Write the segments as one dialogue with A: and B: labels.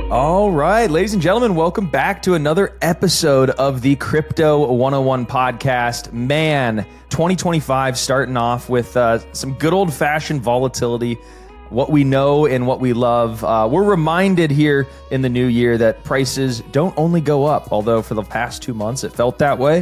A: All right, ladies and gentlemen, welcome back to another episode of the Crypto 101 podcast. Man, 2025 starting off with some good old-fashioned volatility, what we know and what we love. We're reminded here in the new year that prices don't only go up, although for the past 2 months it felt that way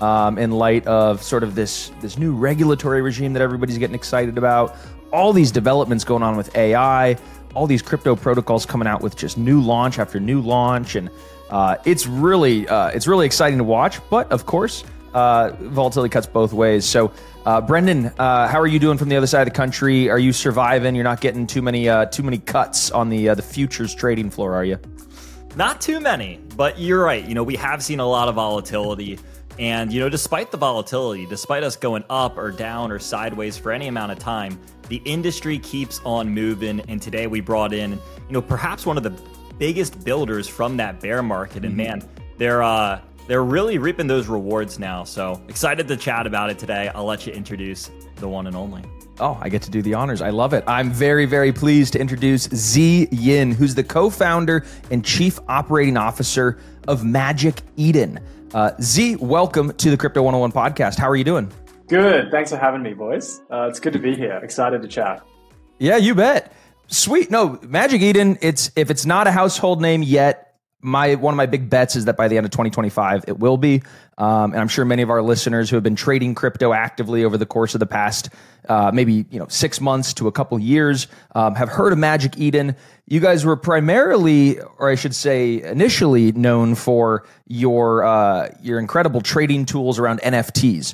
A: in light of sort of this new regulatory regime that everybody's getting excited about, all these developments going on with AI, all these crypto protocols coming out with just new launch after new launch, and it's really exciting to watch. But of course, volatility cuts both ways. So, Brendan, how are you doing from the other side of the country? Are you surviving? You're not getting too many cuts on the futures trading floor, are you?
B: Not too many, but you're right. We have seen a lot of volatility. And, despite the volatility, despite us going up or down or sideways for any amount of time, the industry keeps on moving. And today we brought in, perhaps one of the biggest builders from that bear market. And man, they're really reaping those rewards now. So excited to chat about it today. I'll let you introduce the one and only.
A: Oh, I get to do the honors. I love it. I'm very, very pleased to introduce Zi Yin, who's the co-founder and chief operating officer of Magic Eden. Z, welcome to the Crypto 101 podcast. How are you doing?
C: Good. Thanks for having me, boys. It's good to be here. Excited to chat.
A: Yeah, you bet. Sweet. No, Magic Eden, if it's not a household name yet, one of my big bets is that by the end of 2025, it will be. And I'm sure many of our listeners who have been trading crypto actively over the course of the past maybe 6 months to a couple years have heard of Magic Eden. You guys were primarily, or I should say initially, known for your incredible trading tools around NFTs.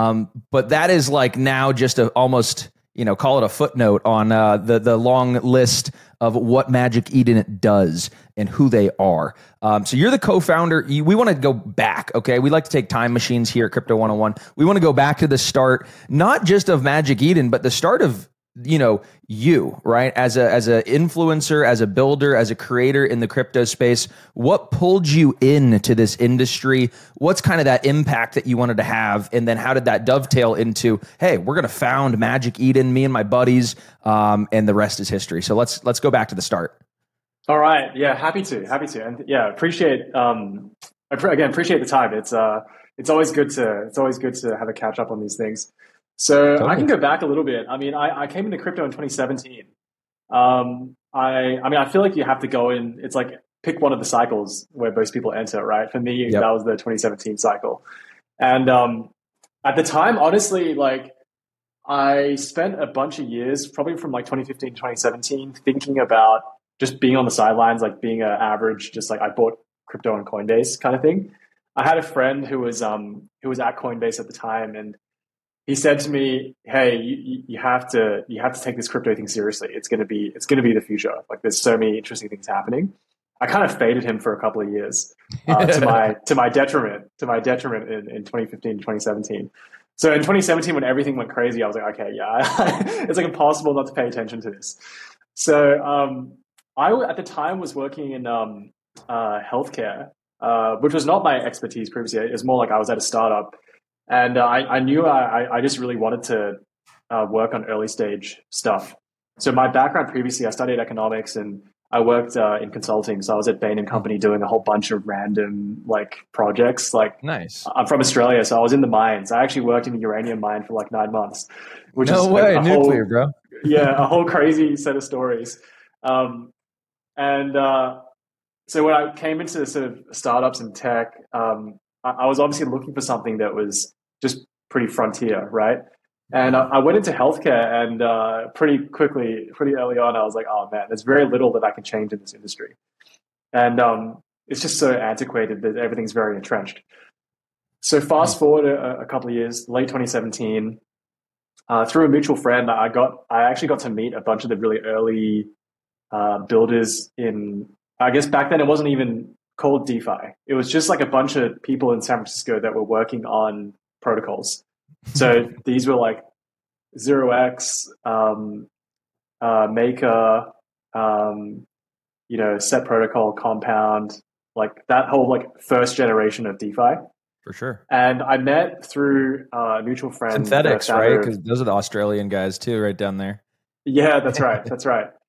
A: But that is like now just almost, call it a footnote on the long list of what Magic Eden does and who they are. So you're the co-founder. We want to go back, okay? We like to take time machines here at Crypto 101. We want to go back to the start, not just of Magic Eden, but the start of you, right? As a influencer, as a builder, as a creator in the crypto space, what pulled you into this industry? What's kind of that impact that you wanted to have? And then how did that dovetail into, hey, we're going to found Magic Eden, me and my buddies, and the rest is history. So let's go back to the start.
C: All right. Yeah. Happy to. And yeah, appreciate the time. It's always good to have a catch up on these things. So totally. I can go back a little bit. I mean, I came into crypto in 2017. I feel like you have to go in. It's like pick one of the cycles where most people enter, right? For me, That was the 2017 cycle. And at the time, honestly, like I spent a bunch of years, probably from like 2015 to 2017, thinking about just being on the sidelines, like being an average, just like I bought crypto on Coinbase kind of thing. I had a friend who was at Coinbase at the time, and he said to me, "Hey, you have to take this crypto thing seriously. It's gonna be the future. Like, there's so many interesting things happening." I kind of faded him for a couple of years to my detriment in 2015 to 2017. So in 2017, when everything went crazy, I was like, okay, yeah, it's like impossible not to pay attention to this. So I at the time was working in healthcare, which was not my expertise previously. It was more like I was at a startup. And I knew I just really wanted to work on early stage stuff. So my background previously, I studied economics and I worked in consulting. So I was at Bain & Company doing a whole bunch of random projects.
A: Nice.
C: I'm from Australia, so I was in the mines. I actually worked in a uranium mine for 9 months. Which
A: no
C: is
A: way, nuclear, bro.
C: Yeah, a whole crazy set of stories. So when I came into sort of startups and tech, I was obviously looking for something that was just pretty frontier, right? And I went into healthcare, and pretty early on, I was like, oh man, there's very little that I can change in this industry. And it's just so antiquated that everything's very entrenched. So fast forward a couple of years, late 2017, through a mutual friend, I actually got to meet a bunch of the really early builders in, I guess back then it wasn't even called DeFi. It was just like a bunch of people in San Francisco that were working on protocols. So these were like 0x, Maker, Set Protocol, Compound, like that whole first generation of DeFi.
A: For sure.
C: And I met through a mutual friend.
A: Synthetics, right? Because those are the Australian guys too, right down there.
C: Yeah, that's right. That's right.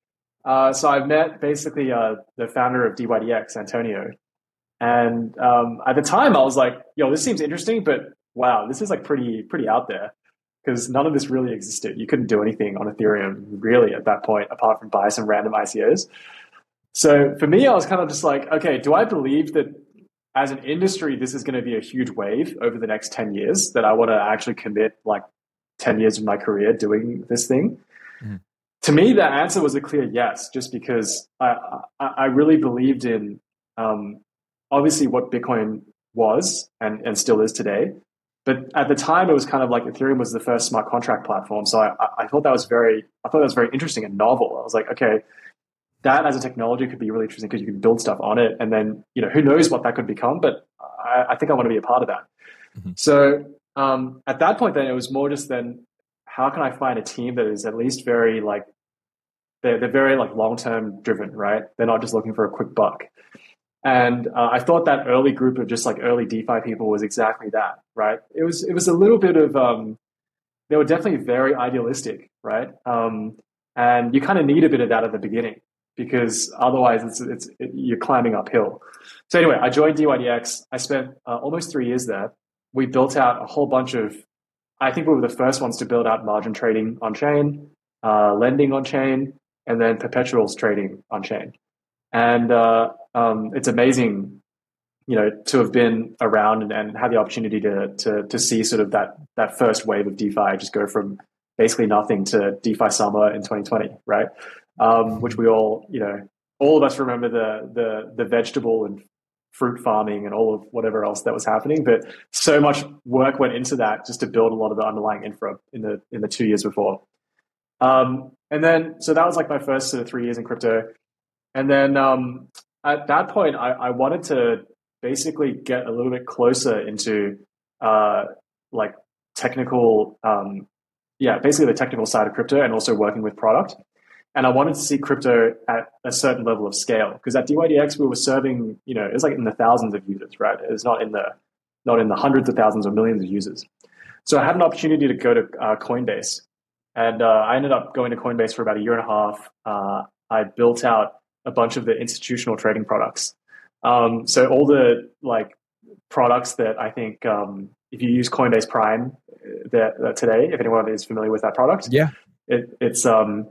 C: So I met basically the founder of DYDX, Antonio. And at the time, I was like, yo, this seems interesting, but wow, this is like pretty out there, because none of this really existed. You couldn't do anything on Ethereum really at that point, apart from buy some random ICOs. So for me, I was kind of just like, okay, do I believe that as an industry, this is going to be a huge wave over the next 10 years, that I want to actually commit like 10 years of my career doing this thing? Mm-hmm. To me, the answer was a clear yes, just because I really believed in obviously what Bitcoin was and still is today. But at the time, it was kind of like Ethereum was the first smart contract platform. So I thought that was very interesting and novel. I was like, okay, that as a technology could be really interesting because you can build stuff on it. And then, who knows what that could become, but I think I want to be a part of that. Mm-hmm. So at that point, then it was more just then, how can I find a team that is at least very like, they're very like long-term driven, right? They're not just looking for a quick buck. And I thought that early group of just like early DeFi people was exactly that, right? It was a little bit of, they were definitely very idealistic, right? And you kind of need a bit of that at the beginning, because otherwise you're climbing uphill. So anyway, I joined DYDX. I spent almost 3 years there. We built out a whole bunch of, I think we were the first ones to build out margin trading on chain, lending on chain, and then perpetuals trading on chain. And it's amazing, to have been around and had the opportunity to see sort of that first wave of DeFi just go from basically nothing to DeFi summer in 2020, right? Which we all, all of us remember the vegetable and fruit farming and all of whatever else that was happening. But so much work went into that just to build a lot of the underlying infra in the 2 years before. And then, so that was like my first sort of 3 years in crypto. And then at that point, I wanted to basically get a little bit closer into like technical, basically the technical side of crypto and also working with product. And I wanted to see crypto at a certain level of scale, because at DYDX we were serving, it was like in the thousands of users, right? It's not in the hundreds of thousands or millions of users. So I had an opportunity to go to Coinbase, and I ended up going to Coinbase for about a year and a half. I built out a bunch of the institutional trading products. So all the like products that I think if you use Coinbase Prime today, if anyone is familiar with that product, it's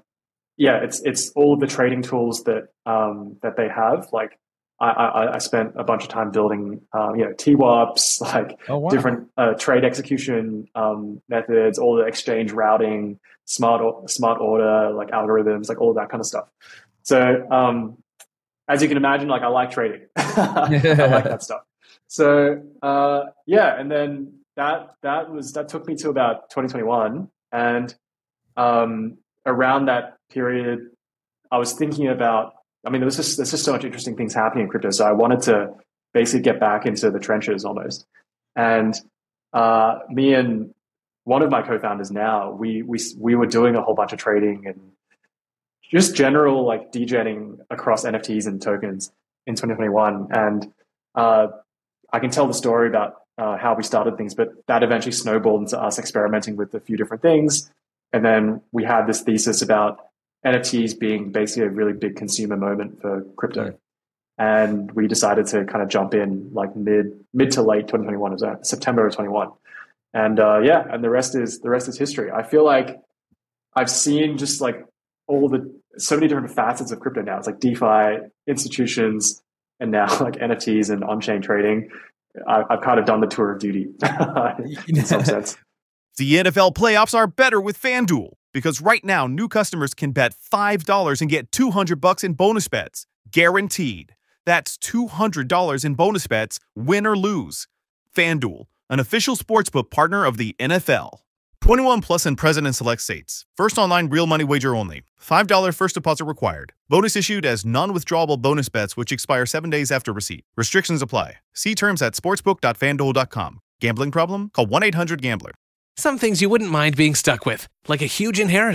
C: all of the trading tools that they have. Like I spent a bunch of time building TWAPs, like different trade execution methods, all the exchange routing, smart order, like algorithms, like all of that kind of stuff. So as you can imagine, like I like trading. I like that stuff. So and then that took me to about 2021, and around that period, I was thinking about, there's just so much interesting things happening in crypto. So I wanted to basically get back into the trenches almost. And me and one of my co-founders now, we were doing a whole bunch of trading and just general like degenning across NFTs and tokens in 2021. And I can tell the story about how we started things, but that eventually snowballed into us experimenting with a few different things. And then we had this thesis about NFTs being basically a really big consumer moment for crypto. And we decided to kind of jump in like mid to late 2021, it was September of 21. And and the rest is history. I feel like I've seen just like so many different facets of crypto now. It's like DeFi, institutions, and now like NFTs and on-chain trading. I've kind of done the tour of duty in some sense.
D: The NFL playoffs are better with FanDuel, because right now new customers can bet $5 and get $200 in bonus bets, guaranteed. That's $200 in bonus bets, win or lose. FanDuel, an official sportsbook partner of the NFL. 21 plus and present in select states. First online real money wager only. $5 first deposit required. Bonus issued as non-withdrawable bonus bets which expire 7 days after receipt. Restrictions apply. See terms at sportsbook.fanduel.com. Gambling problem? Call 1-800-GAMBLER.
E: Some things you wouldn't mind being stuck with, like a huge inheritance.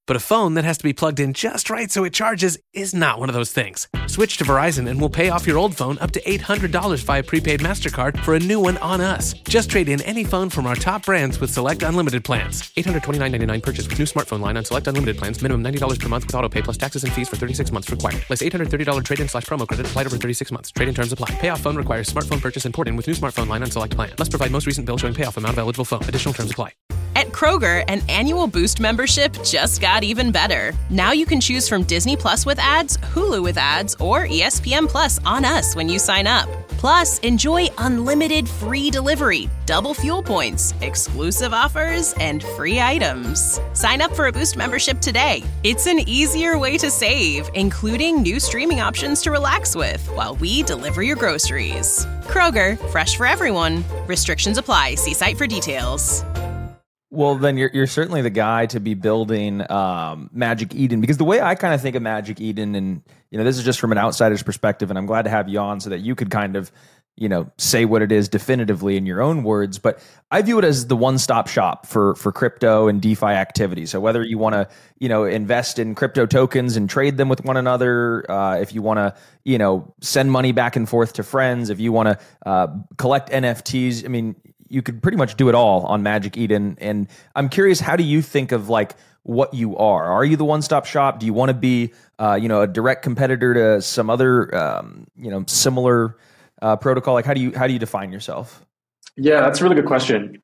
E: But a phone that has to be plugged in just right so it charges is not one of those things. Switch to Verizon and we'll pay off your old phone up to $800 via prepaid MasterCard for a new one on us. Just trade in any phone from our top brands with select unlimited plans. $829.99 purchase with new smartphone line on select unlimited plans. Minimum $90 per month with autopay plus taxes and fees for 36 months required. Less $830 trade-in/promo credit applied over 36 months. Trade-in terms apply. Payoff phone requires smartphone purchase and port-in with new smartphone line on select plan. Must provide most recent bill showing payoff amount of eligible phone. Additional terms apply.
F: At Kroger, an annual Boost membership just got even better. Now you can choose from Disney Plus with ads, Hulu with ads, or ESPN Plus on us when you sign up. Plus, enjoy unlimited free delivery, double fuel points, exclusive offers, and free items. Sign up for a Boost membership today. It's an easier way to save, including new streaming options to relax with while we deliver your groceries. Kroger, fresh for everyone. Restrictions apply. See site for details.
A: Well, then you're certainly the guy to be building Magic Eden, because the way I kind of think of Magic Eden, and this is just from an outsider's perspective, and I'm glad to have you on so that you could kind of say what it is definitively in your own words. But I view it as the one-stop shop for crypto and DeFi activity. So whether you want to invest in crypto tokens and trade them with one another, if you want to send money back and forth to friends, if you want to collect NFTs, I mean, you could pretty much do it all on Magic Eden. And I'm curious, how do you think of what you are? Are you the one-stop shop? Do you want to be, a direct competitor to some other, similar protocol? How do you define yourself?
C: Yeah, that's a really good question.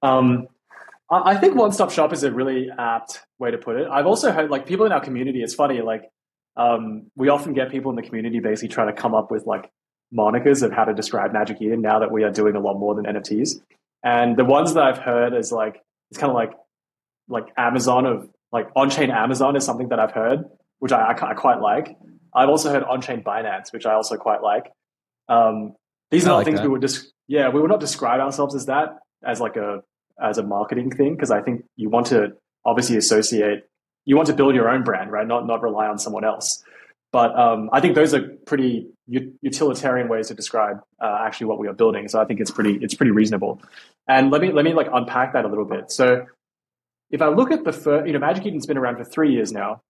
C: I think one-stop shop is a really apt way to put it. I've also heard people in our community. It's funny, we often get people in the community basically trying to come up with monikers of how to describe Magic Eden now that we are doing a lot more than NFTs. And the ones that I've heard is it's kind of like Amazon on-chain Amazon is something that I've heard, which I quite like. I've also heard on-chain Binance, which I also quite like. These are not things we would we would not describe ourselves as that as a marketing thing, because I think you want to obviously you want to build your own brand, right? Not rely on someone else. But I think those are pretty utilitarian ways to describe actually what we are building. So I think it's pretty reasonable. And let me unpack that a little bit. So if I look at the first, Magic Eden's been around for 3 years now.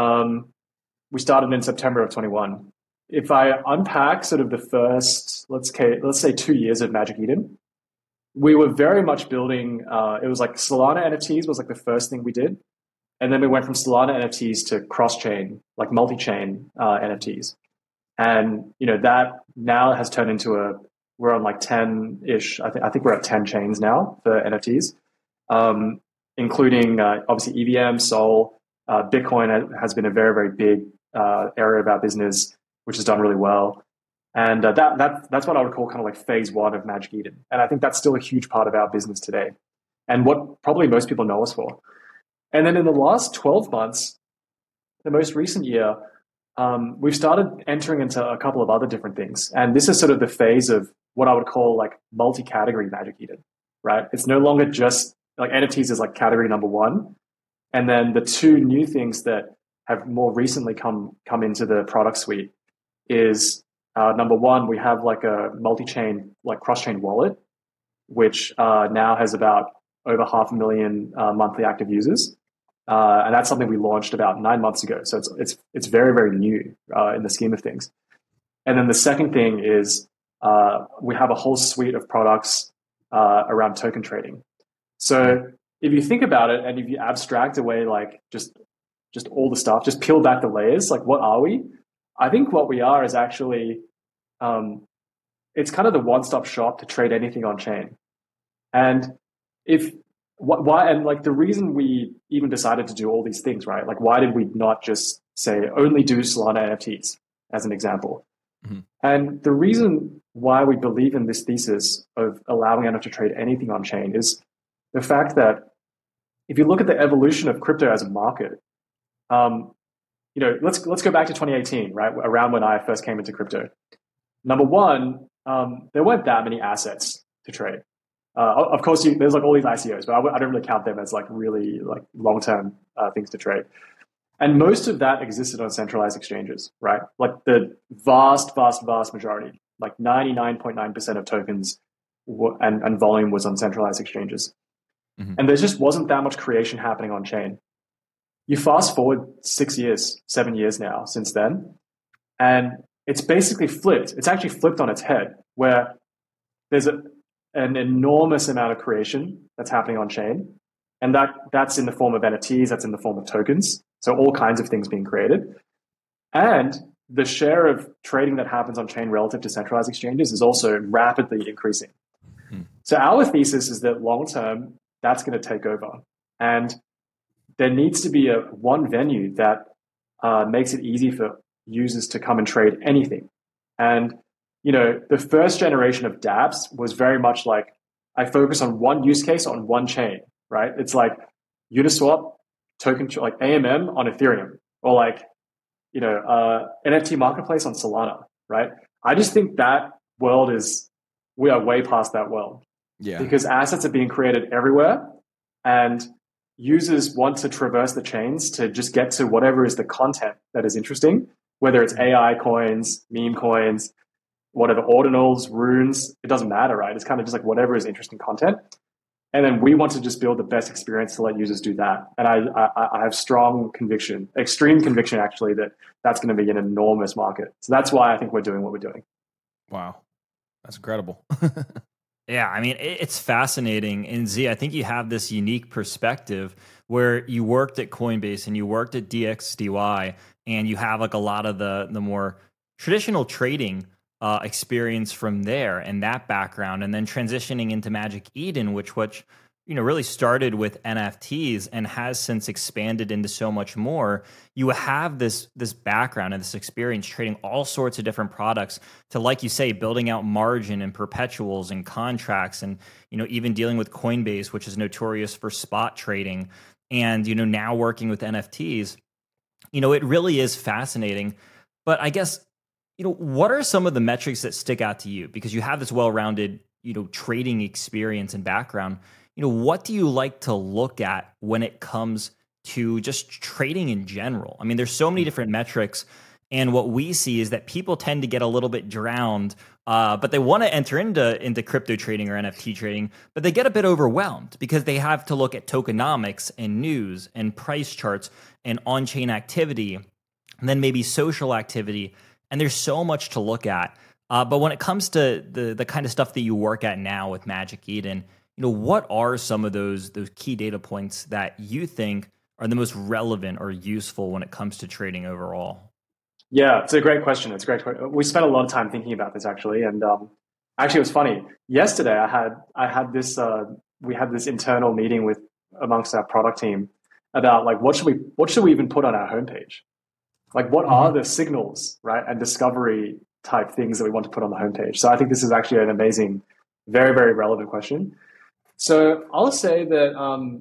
C: We started in September of 21. If I unpack sort of the first, let's say 2 years of Magic Eden, we were very much building. It was Solana NFTs was the first thing we did. And then we went from Solana NFTs to cross-chain, multi-chain NFTs. And, that now has turned into we're on 10-ish. I think we're at 10 chains now for NFTs, including obviously EVM, Sol, Bitcoin has been a very, very big area of our business, which has done really well. And that's what I would call kind of phase one of Magic Eden. And I think that's still a huge part of our business today, and what probably most people know us for. And then in the last 12 months, the most recent year, we've started entering into a couple of other different things. And this is sort of the phase of what I would call multi-category Magic Eden, right? It's no longer just NFTs is category number one. And then the two new things that have more recently come into the product suite is number one, we have a multi-chain, cross-chain wallet, which now has about over 500,000 monthly active users. And that's something we launched about 9 months ago. So it's very, very new in the scheme of things. And then the second thing is we have a whole suite of products around token trading. So if you think about it, and if you abstract away just all the stuff, just peel back the layers, what are we? I think what we are is actually it's kind of the one-stop shop to trade anything on chain. And why the reason we even decided to do all these things, right? Why did we not just say only do Solana NFTs as an example? Mm-hmm. And the reason why we believe in this thesis of allowing anyone to trade anything on chain is the fact that if you look at the evolution of crypto as a market, let's go back to 2018, right? Around when I first came into crypto. Number one, there weren't that many assets to trade. Of course, there's all these ICOs, but I don't really count them as really long-term things to trade. And most of that existed on centralized exchanges, right? The vast majority, 99.9% of tokens and volume was on centralized exchanges. Mm-hmm. And there just wasn't that much creation happening on chain. You fast forward 6 years, 7 years now since then, and it's basically flipped. It's actually flipped on its head, where there's an enormous amount of creation that's happening on chain, and that's in the form of NFTs, that's in the form of tokens. So all kinds of things being created, and the share of trading that happens on chain relative to centralized exchanges is also rapidly increasing. So our thesis is that long term, that's going to take over, and there needs to be one venue that makes it easy for users to come and trade anything. And the first generation of dApps was very much like, I focus on one use case on one chain, right? It's like Uniswap token, like AMM on Ethereum, or like NFT marketplace on Solana, right? I just think that world we are way past that world.
A: Yeah.
C: Because assets are being created everywhere, and users want to traverse the chains to just get to whatever is the content that is interesting, whether it's AI coins, meme coins, whatever, ordinals, runes, it doesn't matter, right? It's kind of just like whatever is interesting content. And then we want to just build the best experience to let users do that. And I have strong conviction, extreme conviction actually, that that's going to be an enormous market. So that's why I think we're doing what we're doing.
A: Wow. That's incredible.
B: Yeah, I mean, it's fascinating. And Z, I think you have this unique perspective where you worked at Coinbase and you worked at DXDY, and you have like a lot of the more traditional trading experience from there and that background, and then transitioning into Magic Eden, which really started with NFTs and has since expanded into so much more. You have this background and this experience trading all sorts of different products to, like you say, building out margin and perpetuals and contracts, and even dealing with Coinbase, which is notorious for spot trading, and now working with NFTs. It really is fascinating. But I guess what are some of the metrics that stick out to you, because you have this well-rounded trading experience and background? What do you like to look at when it comes to just trading in general? I mean, there's so many different metrics, and what we see is that people tend to get a little bit drowned, but they want to enter into crypto trading or NFT trading, but they get a bit overwhelmed because they have to look at tokenomics and news and price charts and on-chain activity, and then maybe social activity, and there's so much to look at. But when it comes to the kind of stuff that you work at now with Magic Eden, what are some of those key data points that you think are the most relevant or useful when it comes to trading overall?
C: Yeah, it's a great question. We spent a lot of time thinking about this actually, and actually it was funny. Yesterday, I had this we had this internal meeting amongst our product team about like what should we even put on our homepage? Like what are the signals, right, and discovery type things that we want to put on the homepage? So I think this is actually an amazing, very, very relevant question. So I'll say that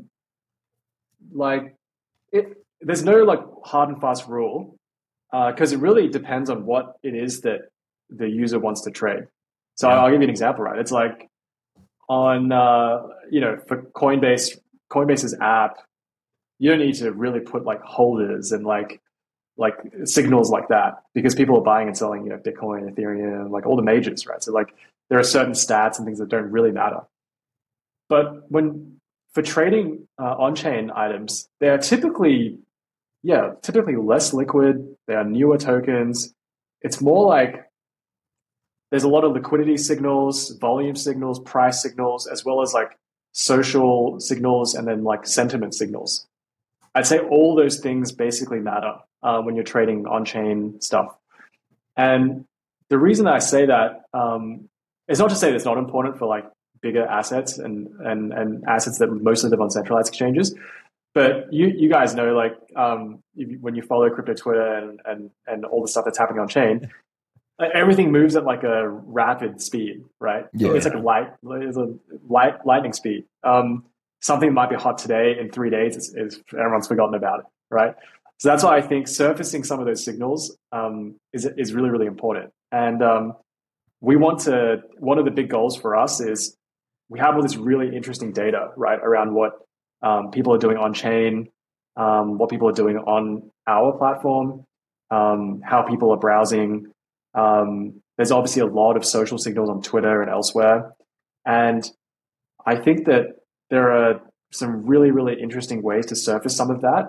C: there's no like hard and fast rule, because it really depends on what it is that the user wants to trade. So I'll give you an example, right? It's like on for Coinbase's app, you don't need to really put like holders and like signals like that, because people are buying and selling Bitcoin, Ethereum, like all the majors, right? So like there are certain stats and things that don't really matter. But for trading on-chain items, they are typically less liquid. They are newer tokens. It's more like there's a lot of liquidity signals, volume signals, price signals, as well as like social signals and then like sentiment signals. I'd say all those things basically matter when you're trading on-chain stuff. And the reason I say that is not to say that it's not important for like bigger assets and assets that mostly live on centralized exchanges. But you guys know, like when you follow crypto Twitter and all the stuff that's happening on chain, everything moves at like a rapid speed, right?
A: Yeah.
C: It's like lightning speed. Something might be hot today, in 3 days, everyone's forgotten about it, right? So that's why I think surfacing some of those signals is really, really important. And one of the big goals for us is we have all this really interesting data, right, around what people are doing on chain, what people are doing on our platform, how people are browsing. There's obviously a lot of social signals on Twitter and elsewhere. And I think that there are some really, really interesting ways to surface some of that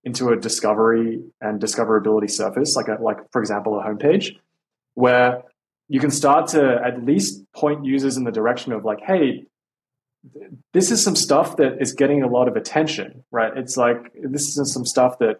C: into a discovery and discoverability surface, like for example, a homepage, where you can start to at least point users in the direction of like, hey, this is some stuff that is getting a lot of attention, right? It's like, this is some stuff that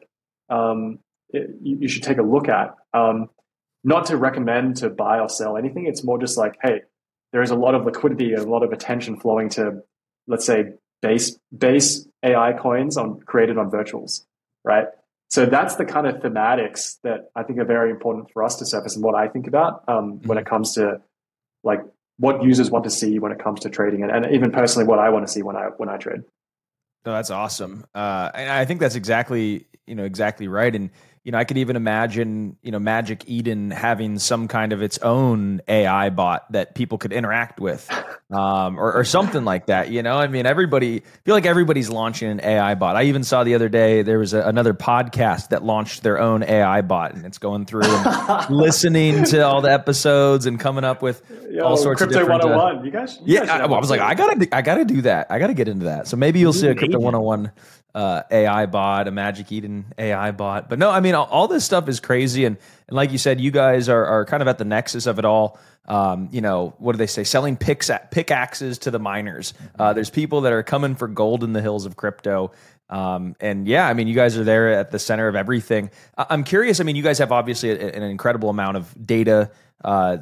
C: you should take a look at. Not to recommend to buy or sell anything. It's more just like, hey, there is a lot of liquidity and a lot of attention flowing to, let's say, base AI coins created on virtuals, right? So that's the kind of thematics that I think are very important for us to surface and what I think about when it comes to like what users want to see when it comes to trading, and even personally what I want to see when I trade.
A: No, that's awesome. And I think that's exactly right. And I could even imagine, Magic Eden having some kind of its own AI bot that people could interact with, or something like that. I feel like everybody's launching an AI bot. I even saw the other day there was another podcast that launched their own AI bot, and it's going through and listening to all the episodes and coming up with all sorts of different.
C: Crypto 101. You guys.
A: I was like, I gotta do that. I gotta get into that. So maybe you'll see a Crypto 101. AI bot, a Magic Eden AI bot. But no, all this stuff is crazy. And like you said, you guys are kind of at the nexus of it all. What do they say? Selling pickaxes to the miners. There's people that are coming for gold in the hills of crypto. And yeah, you guys are there at the center of everything. I'm curious. You guys have obviously an incredible amount of data I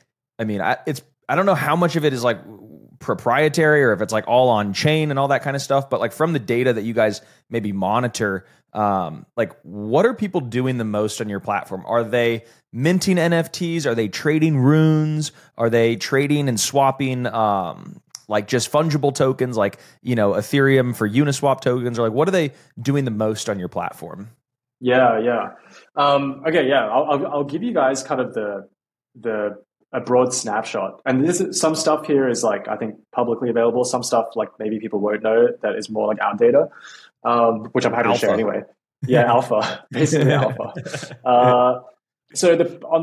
A: don't know how much of it is like proprietary or if it's like all on chain and all that kind of stuff, but like from the data that you guys maybe monitor, like what are people doing the most on your platform? Are they minting NFTs? Are they trading runes? Are they trading and swapping like just fungible tokens like Ethereum for Uniswap tokens, or like what are they doing the most on your platform?
C: Yeah. Okay, yeah. I'll give you guys kind of a broad snapshot. And some stuff here is like, I think publicly available. Some stuff like maybe people won't know that is more like our data, which I'm happy to share anyway. Yeah, alpha, basically alpha. So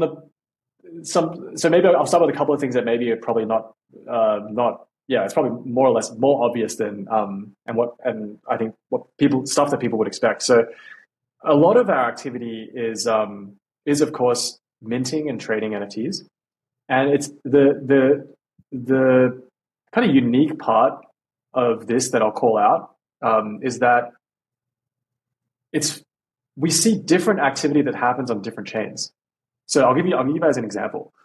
C: maybe I'll start with a couple of things that maybe are probably not, it's probably more or less more obvious than, and I think stuff that people would expect. So a lot of our activity is of course minting and trading NFTs. And it's the kind of unique part of this that I'll call out is that we see different activity that happens on different chains. So I'll give you guys an example.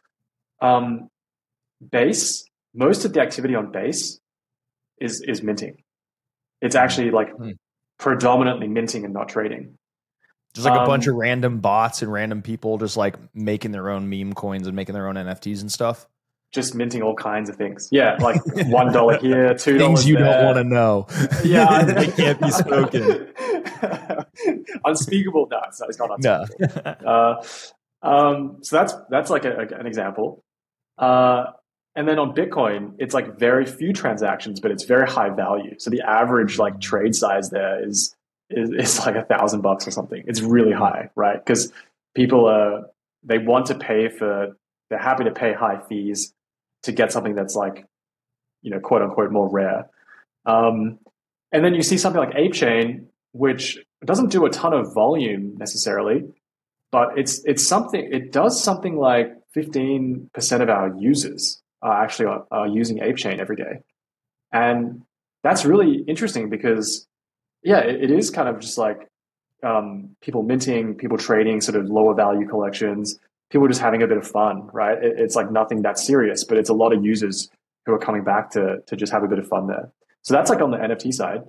C: Base, most of the activity on Base is minting. It's actually like predominantly minting and not trading.
A: Just like a bunch of random bots and random people just like making their own meme coins and making their own NFTs and stuff.
C: Just minting all kinds of things. Yeah, like $1 here, $2
A: things you
C: there.
A: don't want to know.
C: Yeah,
B: they can't be spoken.
C: Unspeakable. No, it's not unspeakable. No. So that's like an example. And then on Bitcoin, it's like very few transactions, but it's very high value. So the average like trade size there is like $1,000 or something. It's really high, right? Because people they want to they're happy to pay high fees to get something that's like, quote unquote more rare. And then you see something like ApeChain, which doesn't do a ton of volume necessarily, but it does something like 15% of our users are using ApeChain every day. And that's really interesting because yeah, it is kind of just like people minting, people trading sort of lower value collections, people just having a bit of fun, right? It's like nothing that serious, but it's a lot of users who are coming back to just have a bit of fun there. So that's like on the NFT side.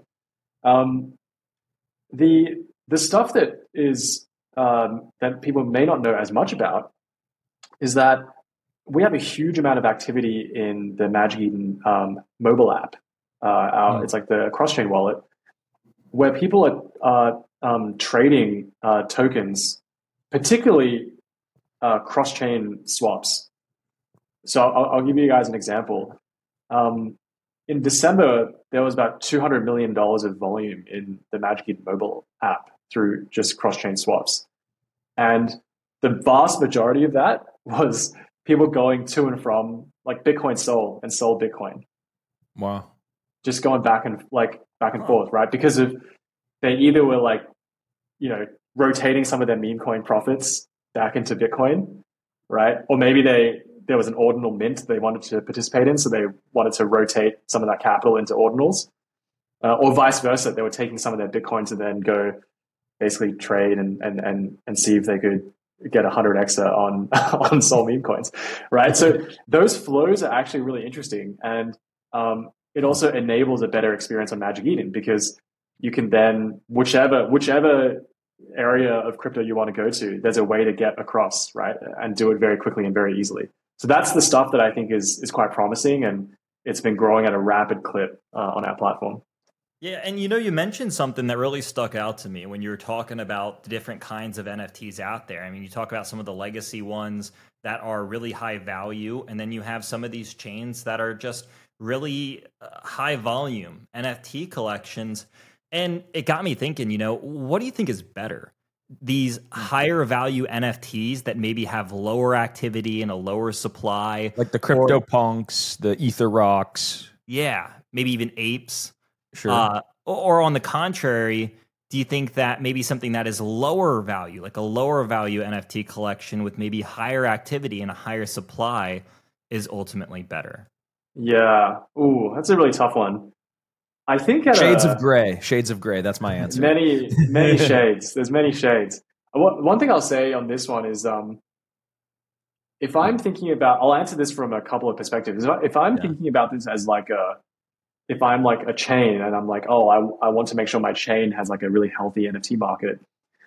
C: The stuff that is that people may not know as much about is that we have a huge amount of activity in the Magic Eden mobile app. It's like the cross-chain wallet, where people are trading tokens, particularly cross-chain swaps. So I'll give you guys an example. In December, there was about $200 million of volume in the Magic Eden mobile app through just cross-chain swaps. And the vast majority of that was people going to and from, like Bitcoin sold Bitcoin.
A: Wow.
C: Just going back and forth, right? Because they either were like rotating some of their meme coin profits back into Bitcoin, right? Or maybe there was an ordinal mint they wanted to participate in, so they wanted to rotate some of that capital into ordinals, or vice versa. They were taking some of their Bitcoin to then go basically trade and see if they could get 100x on Sol meme coins, right? So those flows are actually really interesting, and it also enables a better experience on Magic Eden, because you can then whichever area of crypto you want to go to, there's a way to get across, right, and do it very quickly and very easily. So that's the stuff that I think is quite promising, and it's been growing at a rapid clip on our platform.
B: Yeah, and you mentioned something that really stuck out to me when you were talking about the different kinds of NFTs out there. I mean, you talk about some of the legacy ones that are really high value, and then you have some of these chains that are just really high volume NFT collections. And it got me thinking, what do you think is better? These higher value NFTs that maybe have lower activity and a lower supply,
A: like the CryptoPunks, the Ether Rocks.
B: Yeah, maybe even apes.
A: Sure.
B: Or on the contrary, do you think that maybe something that is lower value, like a lower value NFT collection with maybe higher activity and a higher supply, is ultimately better?
C: Yeah. Ooh, that's a really tough one. I think
A: Shades of gray. That's my answer.
C: Many shades. There's many shades. One thing I'll say on this one is, if I'm thinking about, I'll answer this from a couple of perspectives. If I'm thinking about this as if I'm like a chain and I'm like, oh, I want to make sure my chain has like a really healthy NFT market.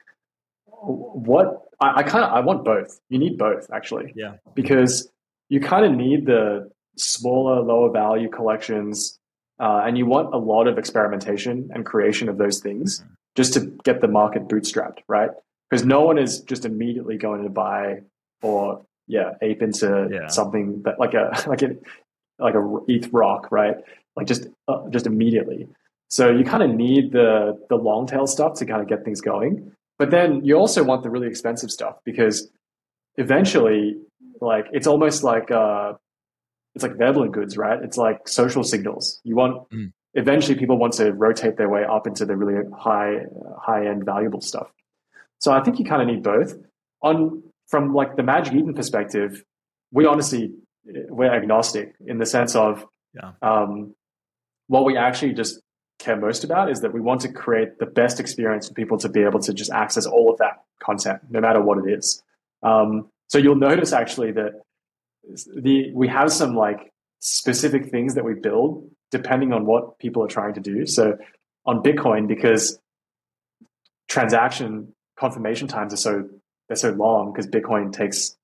C: I want both. You need both, actually.
B: Yeah.
C: Because you kind of need the smaller, lower value collections, and you want a lot of experimentation and creation of those things just to get the market bootstrapped, right? Because no one is just immediately going to buy or ape into something that like a ETH rock, right? Like just immediately. So you kind of need the long tail stuff to kind of get things going. But then you also want the really expensive stuff, because eventually, like, it's almost like it's like Veblen goods, right? It's like social signals. You want eventually people want to rotate their way up into the really high end valuable stuff. So I think you kind of need both. From like the Magic Eden perspective, we're agnostic in the sense of what we actually just care most about is that we want to create the best experience for people to be able to just access all of that content, no matter what it is. So you'll notice actually that we have some like specific things that we build depending on what people are trying to do. So on Bitcoin, because transaction confirmation times are so long, because Bitcoin takes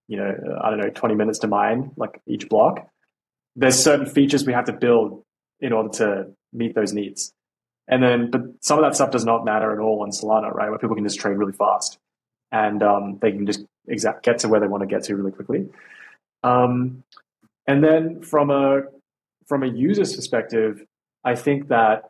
C: 20 minutes to mine like each block. There's certain features we have to build in order to meet those needs. But some of that stuff does not matter at all on Solana, right? Where people can just trade really fast and they can just get to where they want to get to really quickly. And then from a user's perspective, I think that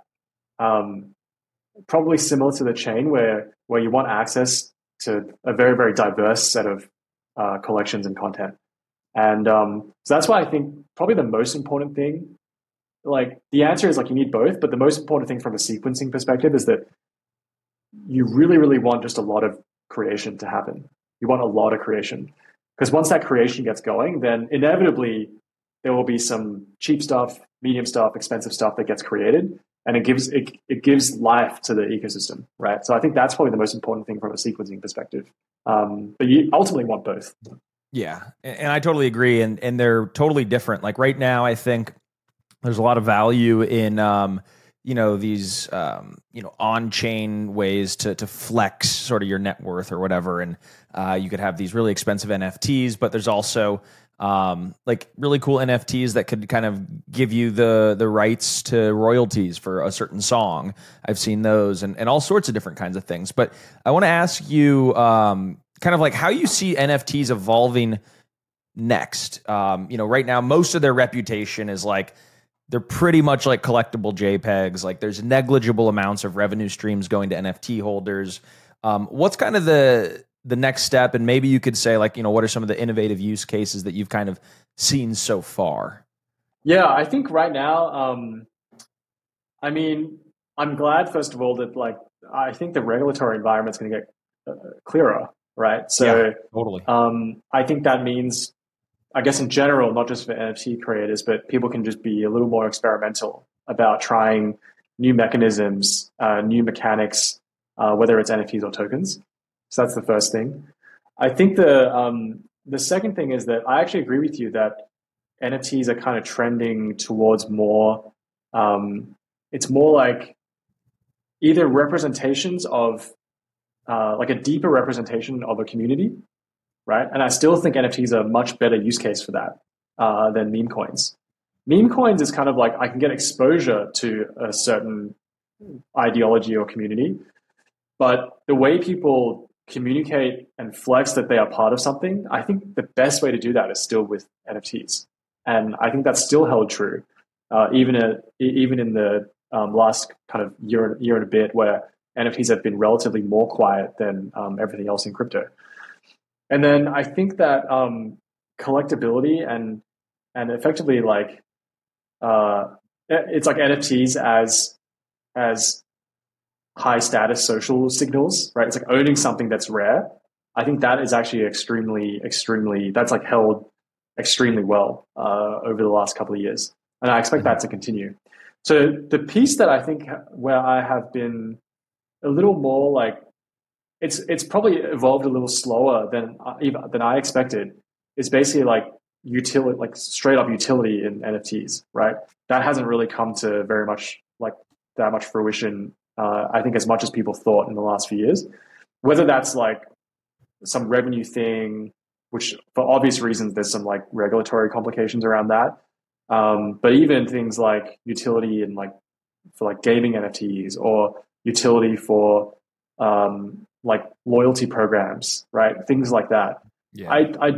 C: probably similar to the chain where you want access to a very, very diverse set of collections and content. And so that's why I think probably the most important thing, like the answer is like you need both, but the most important thing from a sequencing perspective is that you really, really want just a lot of creation to happen. You want a lot of creation, because once that creation gets going, then inevitably there will be some cheap stuff, medium stuff, expensive stuff that gets created, and it gives life to the ecosystem, right? So I think that's probably the most important thing from a sequencing perspective. But you ultimately want both.
A: Yeah, and I totally agree, and they're totally different. Like right now, I think there's a lot of value in these on-chain ways to flex sort of your net worth or whatever, and you could have these really expensive NFTs, but there's also like really cool NFTs that could kind of give you the rights to royalties for a certain song. I've seen those and all sorts of different kinds of things. But I want to ask you kind of like how you see NFTs evolving next. Right now, most of their reputation is like they're pretty much like collectible JPEGs. Like there's negligible amounts of revenue streams going to NFT holders. What's kind of the next step? And maybe you could say like, what are some of the innovative use cases that you've kind of seen so far?
C: Yeah, I think right now, I'm glad, first of all, that like I think the regulatory environment's going to get clearer, right? So
A: totally.
C: I think that means, I guess in general, not just for NFT creators, but people can just be a little more experimental about trying new mechanisms, new mechanics, whether it's NFTs or tokens. So that's the first thing. I think the second thing is that I actually agree with you that NFTs are kind of trending towards more. It's more like either representations of like a deeper representation of a community, right? And I still think NFTs are a much better use case for that than meme coins. Meme coins is kind of like I can get exposure to a certain ideology or community, but the way people communicate and flex that they are part of something, I think the best way to do that is still with NFTs. And I think that's still held true, even in the last kind of year and a bit, where NFTs have been relatively more quiet than everything else in crypto. And then I think that collectability and effectively like it's like NFTs as high status social signals, right? It's like owning something that's rare. I think that is actually extremely that's like held extremely well over the last couple of years, and I expect that to continue. So the piece that I think where I have been a little more like it's probably evolved a little slower than I expected is basically like utility, like straight up utility in NFTs, right? That hasn't really come to very much like that much fruition. I think as much as people thought in the last few years, whether that's like some revenue thing, which for obvious reasons, there's some like regulatory complications around that. But even things like utility and like for like gaming NFTs or utility for like loyalty programs, right? Things like that. Yeah.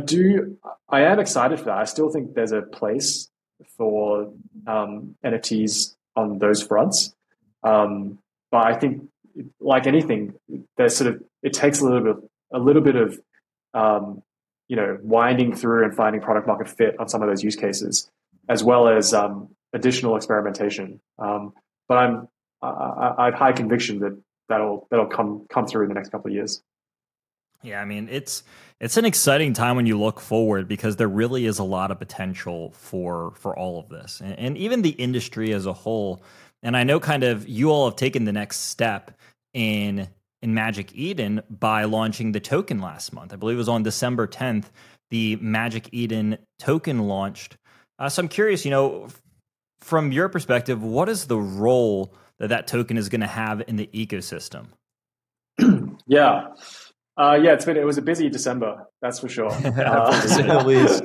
C: I am excited for that. I still think there's a place for NFTs on those fronts. But I think, like anything, there's sort of it takes a little bit of winding through and finding product market fit on some of those use cases, as well as additional experimentation. But I have high conviction that that'll come through in the next couple of years.
B: Yeah, I mean it's an exciting time when you look forward because there really is a lot of potential for all of this, and even the industry as a whole. And I know kind of you all have taken the next step in Magic Eden by launching the token last month. I believe it was on December 10th, the Magic Eden token launched. So I'm curious, from your perspective, what is the role that token is going to have in the ecosystem?
C: Yeah. It was a busy December, that's for sure.
A: At least.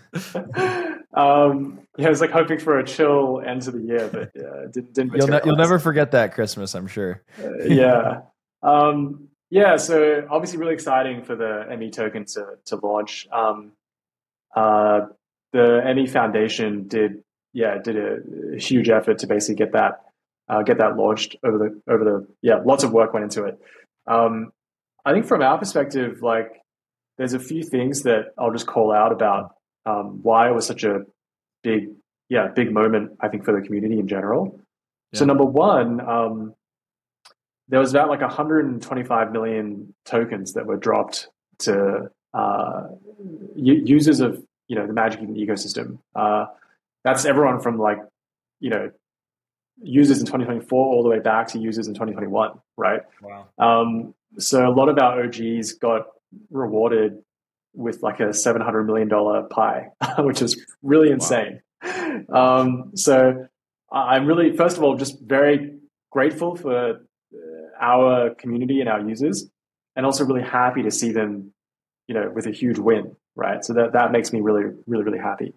C: I was like hoping for a chill end to the year, but didn't materialize.
A: You'll never forget that Christmas, I'm sure.
C: Yeah. So obviously really exciting for the ME token to launch. The ME Foundation did a huge effort to basically get that launched over the lots of work went into it. I think from our perspective, like there's a few things that I'll just call out about why it was such a big moment, I think, for the community in general. Yeah. So number one, there was about like 125 million tokens that were dropped to users of the Magic Eden ecosystem. That's everyone from like users in 2024 all the way back to users in 2021, right?
B: Wow.
C: So a lot of our OGs got rewarded with like a $700 million pie, which is really insane. Wow. So I'm really, first of all, just very grateful for our community and our users, and also really happy to see them, with a huge win, right? So that makes me really, really, really happy.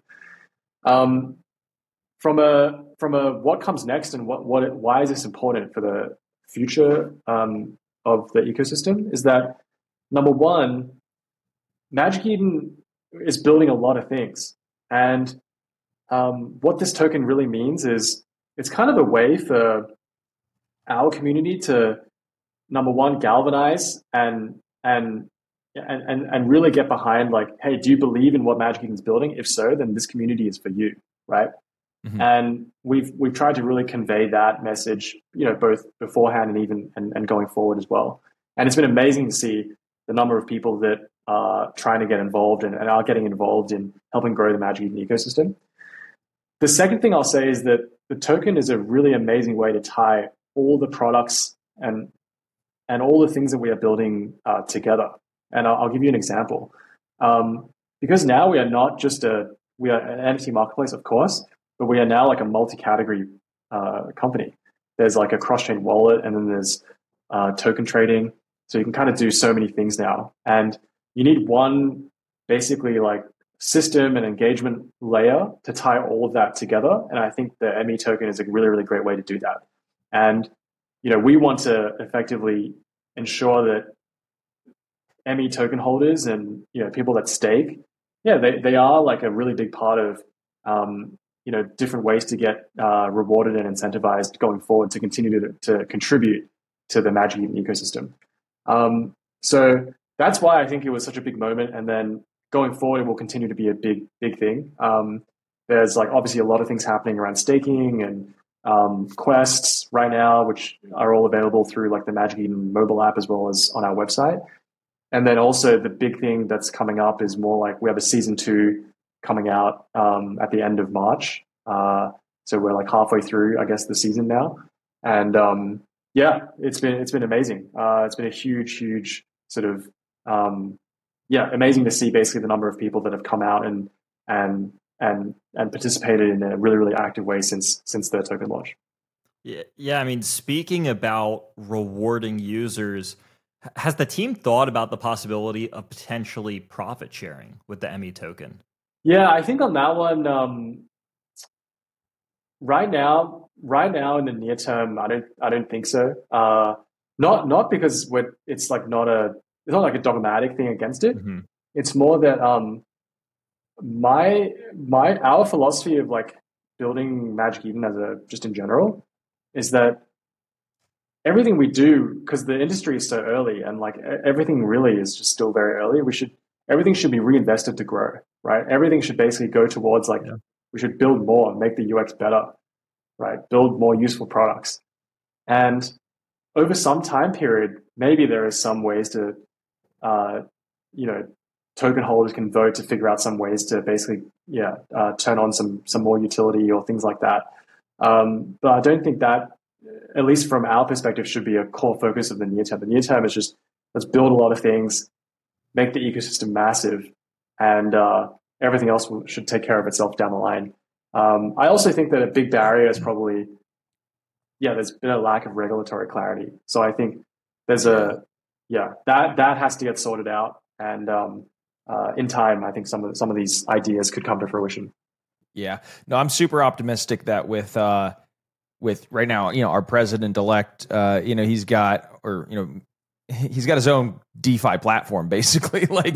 C: From a what comes next and why is this important for the future of the ecosystem is that number one, Magic Eden is building a lot of things, and what this token really means is it's kind of a way for our community to number one galvanize and really get behind like, hey, do you believe in what Magic Eden's building? If so, then this community is for you, right? And we've tried to really convey that message, both beforehand and even and going forward as well. And it's been amazing to see the number of people that are trying to get involved and are getting involved in helping grow the Magic Eden ecosystem. The second thing I'll say is that the token is a really amazing way to tie all the products and all the things that we are building together. And I'll give you an example. Because now we are not just we are an NFT marketplace, of course, but we are now like a multi-category company. There's like a cross-chain wallet, and then there's token trading. So you can kind of do so many things now. And you need one basically like system and engagement layer to tie all of that together. And I think the ME token is a really, really great way to do that. And, we want to effectively ensure that ME token holders and, people that stake, they are like a really big part of, different ways to get rewarded and incentivized going forward to continue to contribute to the Magic Eden ecosystem. So that's why I think it was such a big moment. And then going forward, it will continue to be a big, big thing. There's like obviously a lot of things happening around staking and quests right now, which are all available through like the Magic Eden mobile app as well as on our website. And then also the big thing that's coming up is more like we have a season 2 coming out at the end of March. So we're like halfway through, I guess, the season now. And it's been amazing. It's been a huge sort of amazing to see basically the number of people that have come out and participated in a really, really active way since the token launch.
B: Yeah. I mean, speaking about rewarding users, has the team thought about the possibility of potentially profit sharing with the ME token?
C: Yeah, I think on that one, right now in the near term, I don't think so. Not because it's not like a dogmatic thing against it. Mm-hmm. It's more that our philosophy of like building Magic Eden just in general is that everything we do, because the industry is so early and like everything really is just still very early, everything should be reinvested to grow, right? Everything should basically go towards we should build more, make the UX better, right? Build more useful products. And over some time period, maybe there is some ways to, token holders can vote to figure out some ways to basically, turn on some more utility or things like that. But I don't think that, at least from our perspective, should be a core focus of the near term. The near term is just, let's build a lot of things, make the ecosystem massive, and everything else should take care of itself down the line. I also think that a big barrier is probably, there's been a lack of regulatory clarity. So I think there's that has to get sorted out. And in time, I think some of these ideas could come to fruition.
A: Yeah, no, I'm super optimistic that with right now, our president-elect, he's got his own DeFi platform, basically. Like,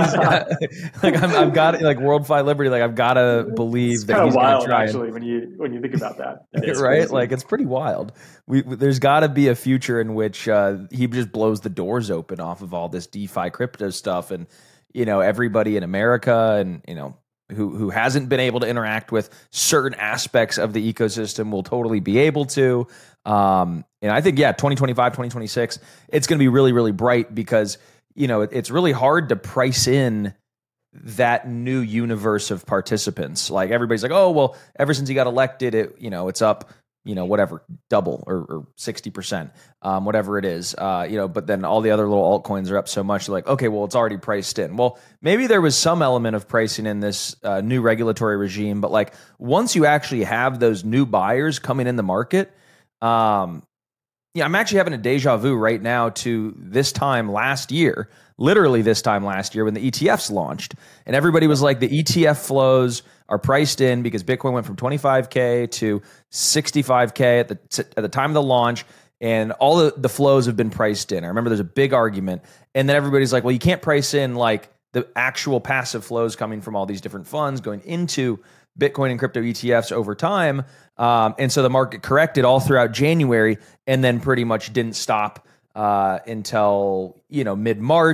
A: I've got like WorldFi Liberty. Like, I've got to believe that he's
C: wild,
A: try
C: actually, when you think about that,
A: right? Crazy. Like, it's pretty wild. There's got to be a future in which he just blows the doors open off of all this DeFi crypto stuff, and everybody in America and who hasn't been able to interact with certain aspects of the ecosystem will totally be able to. And I think, 2025, 2026, it's going to be really, really bright because, it's really hard to price in that new universe of participants. Like, everybody's like, oh, well, ever since he got elected, it's up, whatever, double or 60%, whatever it is, but then all the other little altcoins are up so much. You're like, okay, well, it's already priced in. Well, maybe there was some element of pricing in this new regulatory regime, but like once you actually have those new buyers coming in the market, I'm actually having a deja vu right now to this time last year, literally this time last year when the ETFs launched, and everybody was like, the ETF flows are priced in because Bitcoin went from 25K to 65K at the time of the launch, and all the flows have been priced in. I remember there's a big argument, and then everybody's like, well, you can't price in like the actual passive flows coming from all these different funds going into Bitcoin and crypto ETFs over time. And so the market corrected all throughout January and then pretty much didn't stop until, mid-March,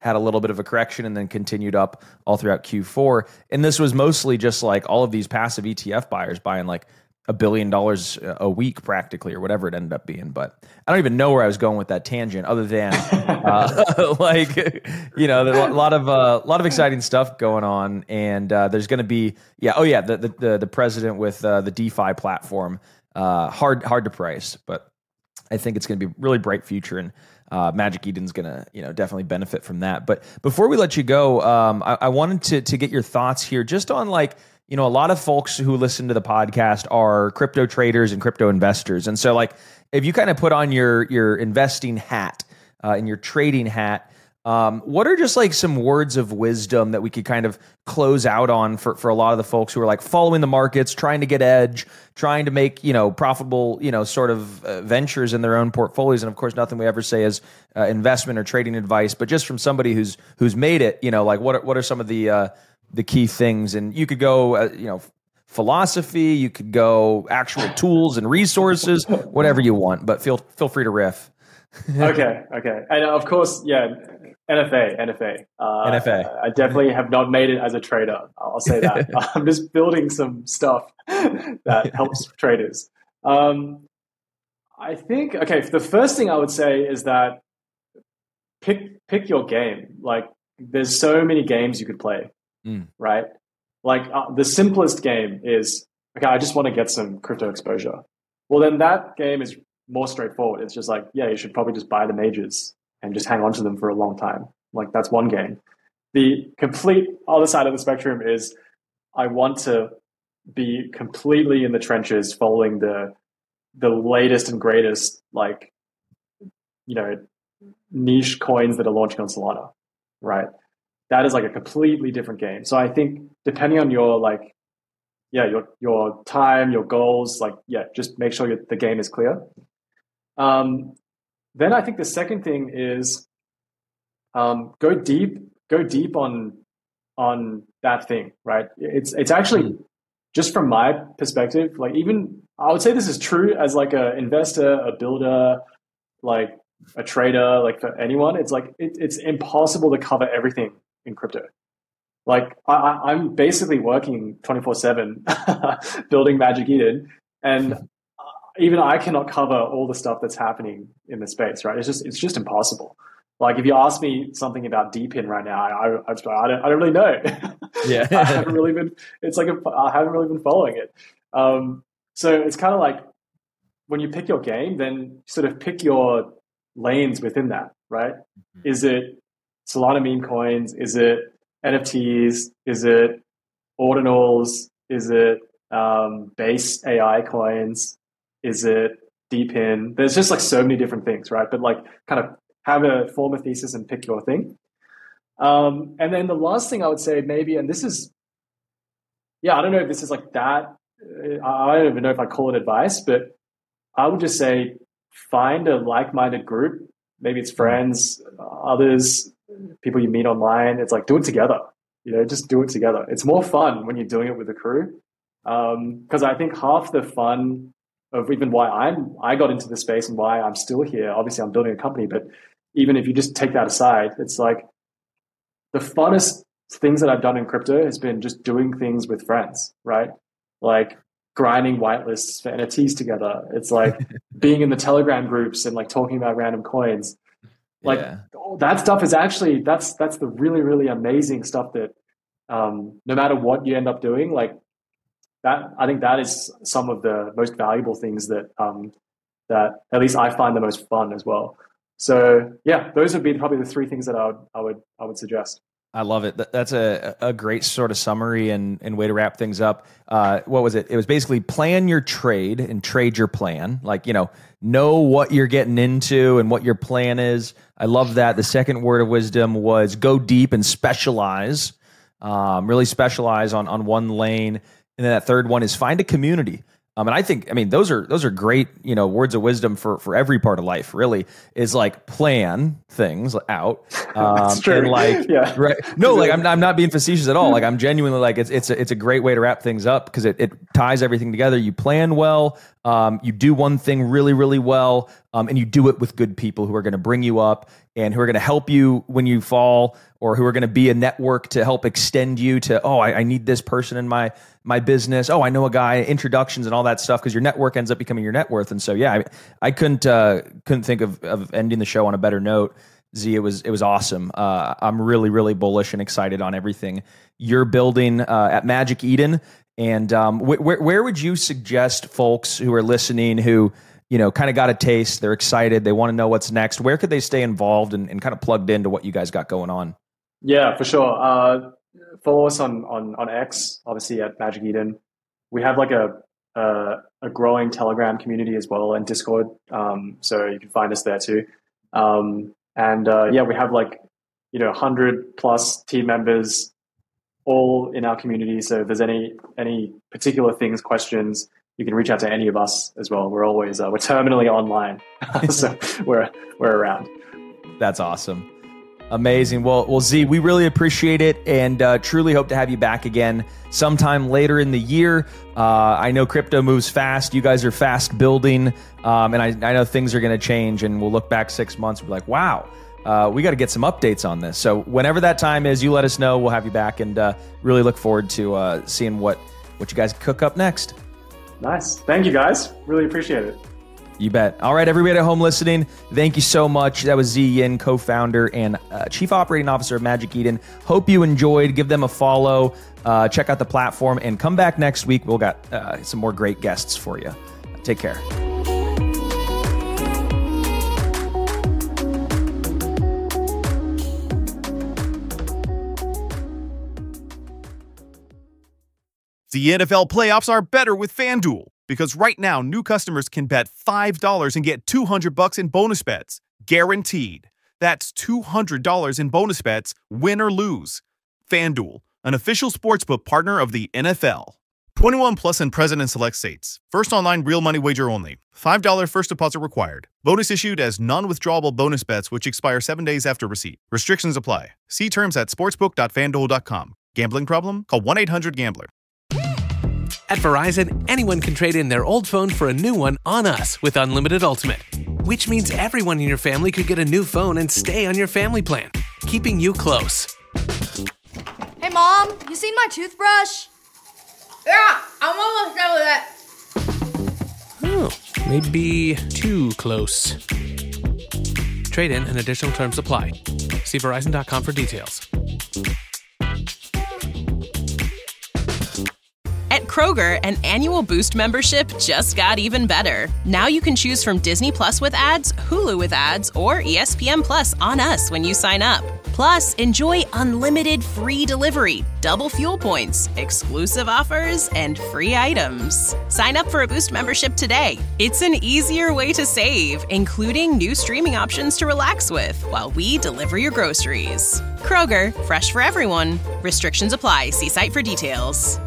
A: had a little bit of a correction and then continued up all throughout Q4. And this was mostly just like all of these passive ETF buyers buying like $1 billion a week practically, or whatever it ended up being. But I don't even know where I was going with that tangent, other than like, you know, there's a lot of exciting stuff going on, and there's going to be the president with the DeFi platform, hard to price, but I think it's going to be a really bright future, and Magic Eden's going to, you know, definitely benefit from that. But before we let you go, I wanted to get your thoughts here just on, like, you know, a lot of folks who listen to the podcast are crypto traders and crypto investors. And so, like, if you kind of put on your investing hat and your trading hat, what are just like some words of wisdom that we could kind of close out on for a lot of the folks who are like following the markets, trying to get edge, trying to make, you know, profitable, you know, sort of ventures in their own portfolios? And of course, nothing we ever say is investment or trading advice, but just from somebody who's made it, you know, like what are some of the key things? And you could go, you know, philosophy, you could go actual tools and resources, whatever you want, but feel free to riff.
C: Okay. And of course, yeah, NFA.
A: NFA.
C: I definitely have not made it as a trader. I'll say that. I'm just building some stuff that helps traders. I think, okay, the first thing I would say is that pick your game. Like, there's so many games you could play, right? Like, the simplest game is, okay, I just want to get some crypto exposure. Well, then that game is more straightforward. It's just like, yeah, you should probably just buy the majors and just hang on to them for a long time. Like, that's one game. The complete other side of the spectrum is, I want to be completely in the trenches following the latest and greatest, like, you know, niche coins that are launching on Solana, right? That is like a completely different game. So I think depending on your, like, your time, your goals, like, just make sure the game is clear. Then I think the second thing is, go deep on that thing, right? It's actually, just from my perspective, like, even I would say this is true as like a investor, a builder, like a trader, like for anyone. It's like, it's impossible to cover everything in crypto. Like, I'm basically working 24/7 building Magic Eden, and even I cannot cover all the stuff that's happening in the space, right? It's just impossible. Like, if you ask me something about DePIN right now, I don't really know.
A: Yeah,
C: I haven't really been following it. So it's kind of like, when you pick your game, then sort of pick your lanes within that, right? Is it Solana meme coins? Is it NFTs? Is it ordinals? Is it base AI coins? Is it DePIN? There's just like so many different things, right? But like, kind of form a thesis and pick your thing. And then the last thing I would say, maybe, and this is, I don't know if this is like that. I don't even know if I call it advice, but I would just say, find a like-minded group. Maybe it's friends, others, people you meet online. It's like, do it together. You know, just do it together. It's more fun when you're doing it with a crew. Because I think half the fun of even why I got into the space and why I'm still here. Obviously, I'm building a company, but even if you just take that aside, it's like, the funnest things that I've done in crypto has been just doing things with friends, right? Like grinding whitelists for NFTs together. It's like being in the Telegram groups and like talking about random coins. Like, that stuff is actually, that's the really, really amazing stuff that no matter what you end up doing, like, that, I think that is some of the most valuable things that that at least I find the most fun as well. So those would be probably the three things that I would suggest.
A: I love it. That's a great sort of summary and way to wrap things up. What was it? It was basically plan your trade and trade your plan. Like, you know what you're getting into and what your plan is. I love that. The second word of wisdom was go deep and specialize. Really specialize on one lane. And then that third one is find a community. And I think, those are great, words of wisdom for every part of life, really, is like plan things out.
C: That's true.
A: And like, right. No, like I'm not being facetious at all. Like, I'm genuinely like, it's a great way to wrap things up because it ties everything together. You plan well, You do one thing really, really well, and you do it with good people who are going to bring you up and who are going to help you when you fall, or who are going to be a network to help extend you to, I need this person in my business. I know a guy, introductions and all that stuff, because your network ends up becoming your net worth. And so, yeah, I couldn't think of ending the show on a better note. Z, it was awesome. I'm really, really bullish and excited on everything you're building at Magic Eden. And where would you suggest folks who are listening, who kind of got a taste, they're excited, they want to know what's next, where could they stay involved and kind of plugged into what you guys got going on?
C: Yeah, for sure. Follow us on X, obviously at Magic Eden. We have like a growing Telegram community as well, and Discord. So you can find us there too. We have 100 plus team members all in our community. So if there's any particular things, questions, you can reach out to any of us as well. We're always we're terminally online, so we're around.
A: That's awesome. Amazing. Well, Z, we really appreciate it, and truly hope to have you back again sometime later in the year. I know crypto moves fast. You guys are fast building, and I know things are going to change, and we'll look back 6 months and be like, wow, we got to get some updates on this. So whenever that time is, you let us know. We'll have you back, and really look forward to seeing what you guys cook up next.
C: Nice. Thank you, guys. Really appreciate it.
A: You bet. All right, everybody at home listening, thank you so much. That was Z Yin, co-founder and Chief Operating Officer of Magic Eden. Hope you enjoyed. Give them a follow. Check out the platform, and come back next week. We'll got some more great guests for you. Take care.
D: The NFL playoffs are better with FanDuel, because right now new customers can bet $5 and get $200 in bonus bets, guaranteed. That's $200 in bonus bets, win or lose. FanDuel, an official sportsbook partner of the NFL. 21 plus and present in select states. First online real money wager only. $5 first deposit required. Bonus issued as non-withdrawable bonus bets which expire 7 days after receipt. Restrictions apply. See terms at sportsbook.fanduel.com. Gambling problem? Call 1-800-GAMBLER.
E: At Verizon, anyone can trade in their old phone for a new one on us with Unlimited Ultimate, which means everyone in your family could get a new phone and stay on your family plan, keeping you close.
G: Hey, Mom, you seen my toothbrush?
H: Yeah, I'm almost done with it.
E: Oh, maybe too close. Trade in and additional terms apply. See Verizon.com for details.
F: At Kroger, an annual Boost membership just got even better. Now you can choose from Disney Plus with ads, Hulu with ads, or ESPN Plus on us when you sign up. Plus, enjoy unlimited free delivery, double fuel points, exclusive offers, and free items. Sign up for a Boost membership today. It's an easier way to save, including new streaming options to relax with while we deliver your groceries. Kroger, fresh for everyone. Restrictions apply. See site for details.